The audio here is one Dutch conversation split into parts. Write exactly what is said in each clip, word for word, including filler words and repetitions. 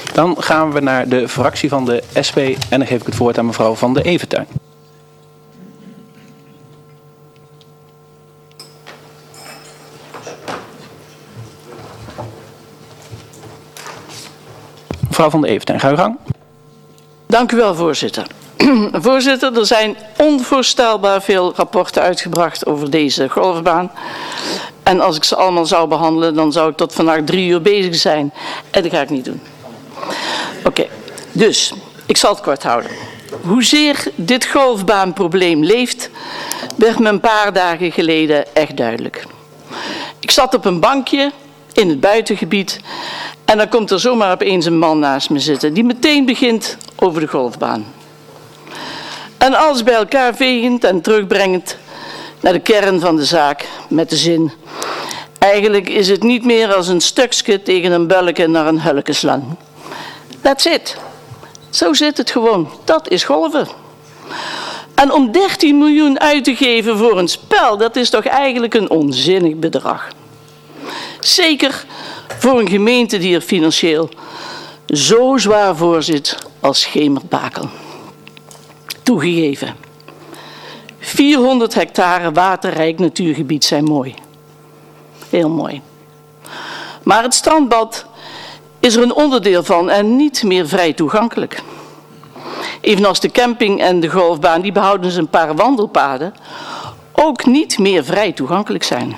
Dan gaan we naar de fractie van de S P en dan geef ik het woord aan mevrouw Van de Eventuin. Mevrouw Van de Eventuin, ga uw gang. Dank u wel, voorzitter. Voorzitter, er zijn onvoorstelbaar veel rapporten uitgebracht over deze golfbaan. En als ik ze allemaal zou behandelen, dan zou ik tot vandaag drie uur bezig zijn. En dat ga ik niet doen. Oké, okay, dus ik zal het kort houden. Hoezeer dit golfbaanprobleem leeft, werd me een paar dagen geleden echt duidelijk. Ik zat op een bankje in het buitengebied en dan komt er zomaar opeens een man naast me zitten die meteen begint over de golfbaan. En alles bij elkaar vegend en terugbrengend naar de kern van de zaak met de zin: eigenlijk is het niet meer als een stukje tegen een bulke naar een hulke slaan. That's it. Zo zit het gewoon. Dat is golven. En om dertien miljoen uit te geven voor een spel, dat is toch eigenlijk een onzinnig bedrag. Zeker voor een gemeente die er financieel zo zwaar voor zit als Schemerbakel. Toegegeven. vierhonderd hectare waterrijk natuurgebied zijn mooi. Heel mooi. Maar het strandbad is er een onderdeel van en niet meer vrij toegankelijk. Evenals de camping en de golfbaan, die behouden een paar wandelpaden, ook niet meer vrij toegankelijk zijn.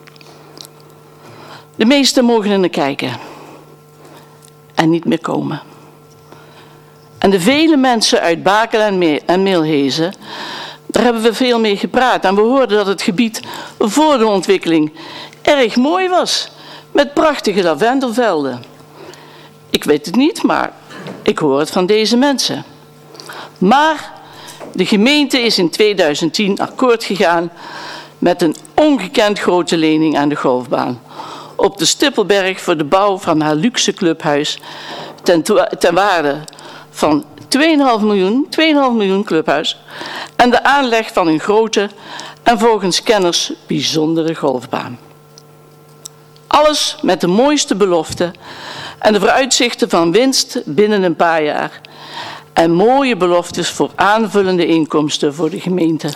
De meesten mogen er naar kijken en niet meer komen. En de vele mensen uit Bakel en Meelhezen, daar hebben we veel mee gepraat. En we hoorden dat het gebied voor de ontwikkeling erg mooi was, met prachtige lavendelvelden. Ik weet het niet, maar ik hoor het van deze mensen. Maar de gemeente is in tweeduizend tien akkoord gegaan met een ongekend grote lening aan de golfbaan op de Stippelberg voor de bouw van haar luxe clubhuis ten, ten waarde van twee komma vijf miljoen, twee komma vijf miljoen clubhuis en de aanleg van een grote en volgens kenners bijzondere golfbaan. Alles met de mooiste beloften en de vooruitzichten van winst binnen een paar jaar en mooie beloftes voor aanvullende inkomsten voor de gemeente.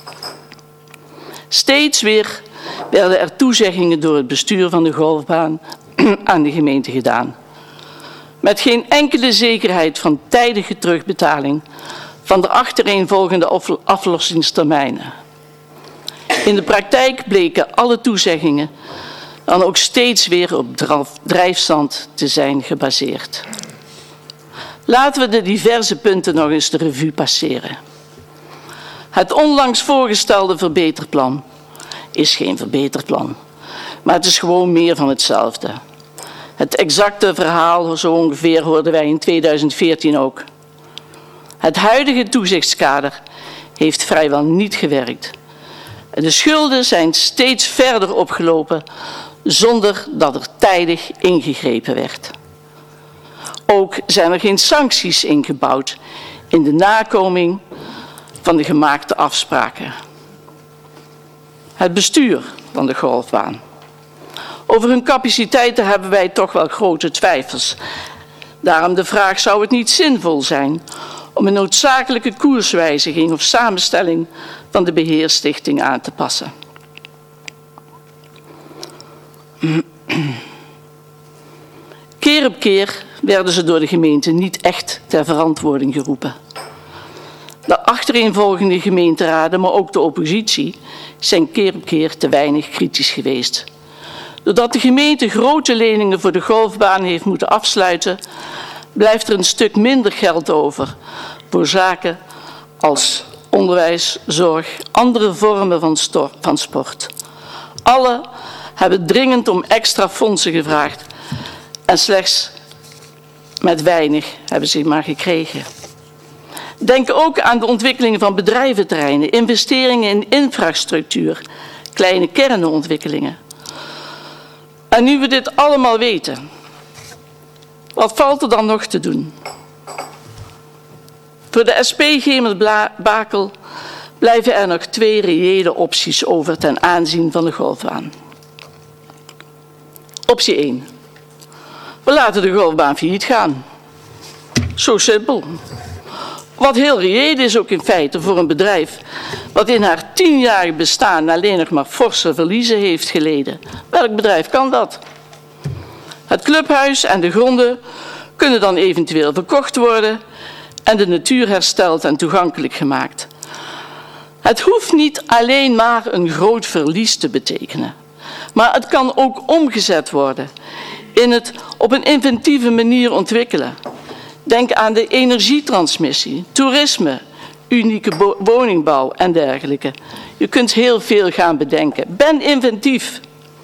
Steeds weer werden er toezeggingen door het bestuur van de golfbaan aan de gemeente gedaan. Met geen enkele zekerheid van tijdige terugbetaling van de achtereenvolgende aflossingstermijnen. In de praktijk bleken alle toezeggingen dan ook steeds weer op drijfzand te zijn gebaseerd. Laten we de diverse punten nog eens de revue passeren. Het onlangs voorgestelde verbeterplan is geen verbeterplan, maar het is gewoon meer van hetzelfde. Het exacte verhaal, zo ongeveer, hoorden wij in tweeduizend veertien ook. Het huidige toezichtskader heeft vrijwel niet gewerkt. De schulden zijn steeds verder opgelopen zonder dat er tijdig ingegrepen werd. Ook zijn er geen sancties ingebouwd in de nakoming van de gemaakte afspraken. Het bestuur van de golfbaan. Over hun capaciteiten hebben wij toch wel grote twijfels. Daarom de vraag: zou het niet zinvol zijn om een noodzakelijke koerswijziging of samenstelling van de beheerstichting aan te passen? Keer op keer werden ze door de gemeente niet echt ter verantwoording geroepen. De achtereenvolgende gemeenteraden, maar ook de oppositie, zijn keer op keer te weinig kritisch geweest. Doordat de gemeente grote leningen voor de golfbaan heeft moeten afsluiten, blijft er een stuk minder geld over voor zaken als onderwijs, zorg, andere vormen van, van sport. Alle hebben dringend om extra fondsen gevraagd en slechts met weinig hebben ze maar gekregen. Denk ook aan de ontwikkelingen van bedrijventerreinen, investeringen in infrastructuur, kleine kernenontwikkelingen. En nu we dit allemaal weten, wat valt er dan nog te doen? Voor de S P Schemerbakel blijven er nog twee reële opties over ten aanzien van de golfbaan. Optie één. We laten de golfbaan failliet gaan. Zo simpel. Wat heel reëel is ook in feite voor een bedrijf wat in haar tienjarig bestaan alleen nog maar forse verliezen heeft geleden. Welk bedrijf kan dat? Het clubhuis en de gronden kunnen dan eventueel verkocht worden en de natuur hersteld en toegankelijk gemaakt. Het hoeft niet alleen maar een groot verlies te betekenen, maar het kan ook omgezet worden in het op een inventieve manier ontwikkelen. Denk aan de energietransmissie, toerisme, unieke woningbouw en dergelijke. Je kunt heel veel gaan bedenken. Ben inventief.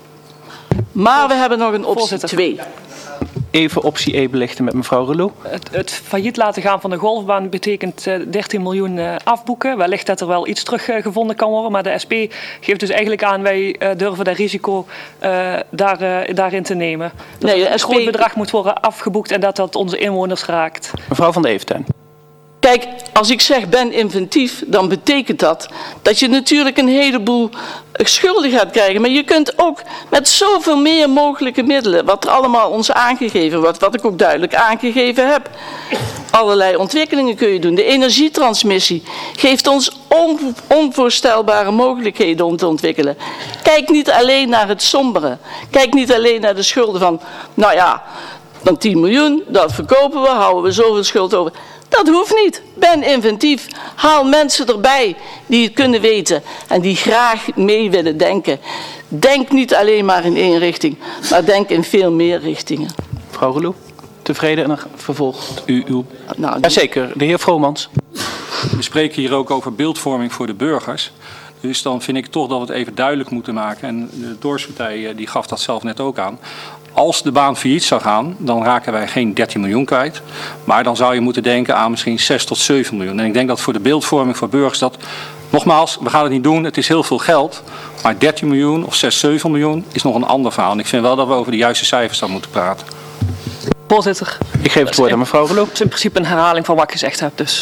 Maar we hebben nog een optie twee. Even optie E belichten met mevrouw Relou. Het, het failliet laten gaan van de golfbaan betekent uh, dertien miljoen uh, afboeken. Wellicht dat er wel iets teruggevonden uh, kan worden. Maar de S P geeft dus eigenlijk aan, wij uh, durven dat risico uh, daar, uh, daarin te nemen. Dat nee, een groot bedrag moet worden afgeboekt en dat dat onze inwoners raakt. Mevrouw van de Eventuin. Kijk, als ik zeg ben inventief, dan betekent dat dat je natuurlijk een heleboel schulden gaat krijgen. Maar je kunt ook met zoveel meer mogelijke middelen, wat er allemaal ons aangegeven wordt, wat ik ook duidelijk aangegeven heb. Allerlei ontwikkelingen kun je doen. De energietransmissie geeft ons on, onvoorstelbare mogelijkheden om te ontwikkelen. Kijk niet alleen naar het sombere. Kijk niet alleen naar de schulden van, nou ja, dan tien miljoen, dat verkopen we, houden we zoveel schuld over. Dat hoeft niet. Ben inventief. Haal mensen erbij die het kunnen weten en die graag mee willen denken. Denk niet alleen maar in één richting, maar denk in veel meer richtingen. Mevrouw Relou, tevreden en dan vervolgt u uw... Nou, Jazeker, de heer Vromans. We spreken hier ook over beeldvorming voor de burgers. Dus dan vind ik toch dat we het even duidelijk moeten maken. En de Doorspartij die gaf dat zelf net ook aan. Als de baan failliet zou gaan, dan raken wij geen dertien miljoen kwijt. Maar dan zou je moeten denken aan misschien zes tot zeven miljoen. En ik denk dat voor de beeldvorming voor burgers dat... Nogmaals, we gaan het niet doen, het is heel veel geld. Maar dertien miljoen of zes, zeven miljoen is nog een ander verhaal. En ik vind wel dat we over de juiste cijfers dan moeten praten. Voorzitter. Ik geef het woord aan mevrouw Relou. Het is in principe een herhaling van wat ik gezegd heb. Dus.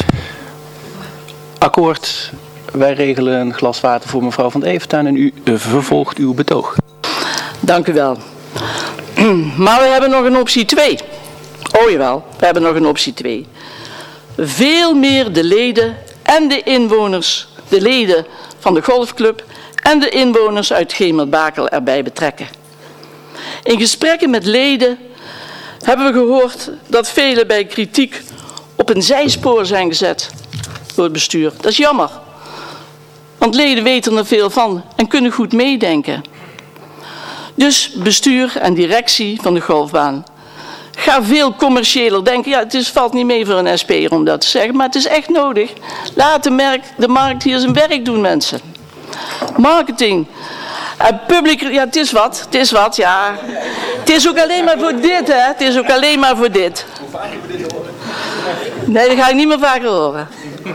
Akkoord. Wij regelen een glas water voor mevrouw van de Eventuin en u vervolgt uw betoog. Dank u wel. Maar we hebben nog een optie twee. Oh jawel, we hebben nog een optie twee. Veel meer de leden en de inwoners, de leden van de golfclub en de inwoners uit Gemelbakel erbij betrekken. In gesprekken met leden hebben we gehoord dat velen bij kritiek op een zijspoor zijn gezet door het bestuur. Dat is jammer, want leden weten er veel van en kunnen goed meedenken. Dus bestuur en directie van de golfbaan. Ga veel commerciëler denken. Ja, het is, valt niet mee voor een S P'er om dat te zeggen, maar het is echt nodig. Laat de, merk, de markt hier zijn werk doen, mensen. Marketing. En publiek, ja, het is wat, het is wat, ja. Het is ook alleen maar voor dit, hè. Het is ook alleen maar voor dit. Nee, dat ga ik niet meer vaker horen.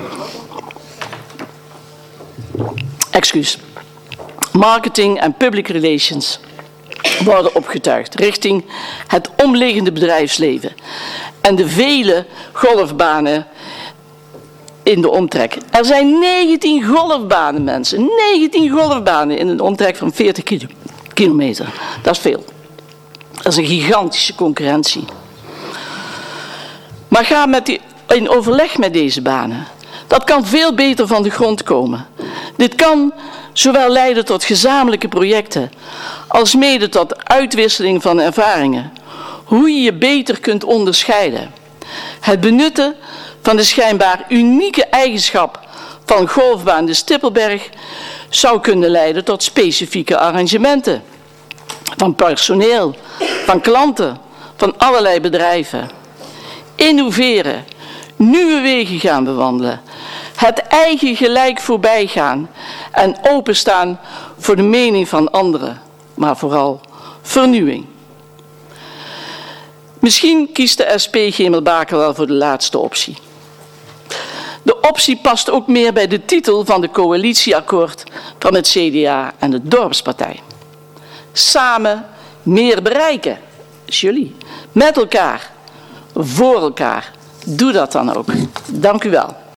Excuus. Marketing en public relations worden opgetuigd richting het omliggende bedrijfsleven en de vele golfbanen in de omtrek. Er zijn negentien golfbanen, mensen. negentien golfbanen in een omtrek van veertig kilometer. Dat is veel. Dat is een gigantische concurrentie. Maar ga met die, in overleg met deze banen. Dat kan veel beter van de grond komen. Dit kan zowel leiden tot gezamenlijke projecten als mede tot uitwisseling van ervaringen. Hoe je je beter kunt onderscheiden. Het benutten van de schijnbaar unieke eigenschap van golfbaan de Stippelberg zou kunnen leiden tot specifieke arrangementen. Van personeel, van klanten, van allerlei bedrijven. Innoveren, nieuwe wegen gaan bewandelen. Het eigen gelijk voorbij gaan en openstaan voor de mening van anderen, maar vooral vernieuwing. Misschien kiest de S P Gemelbakel wel voor de laatste optie. De optie past ook meer bij de titel van de coalitieakkoord van het C D A en de Dorpspartij. Samen meer bereiken. Dat is jullie. Met elkaar. Voor elkaar. Doe dat dan ook. Dank u wel.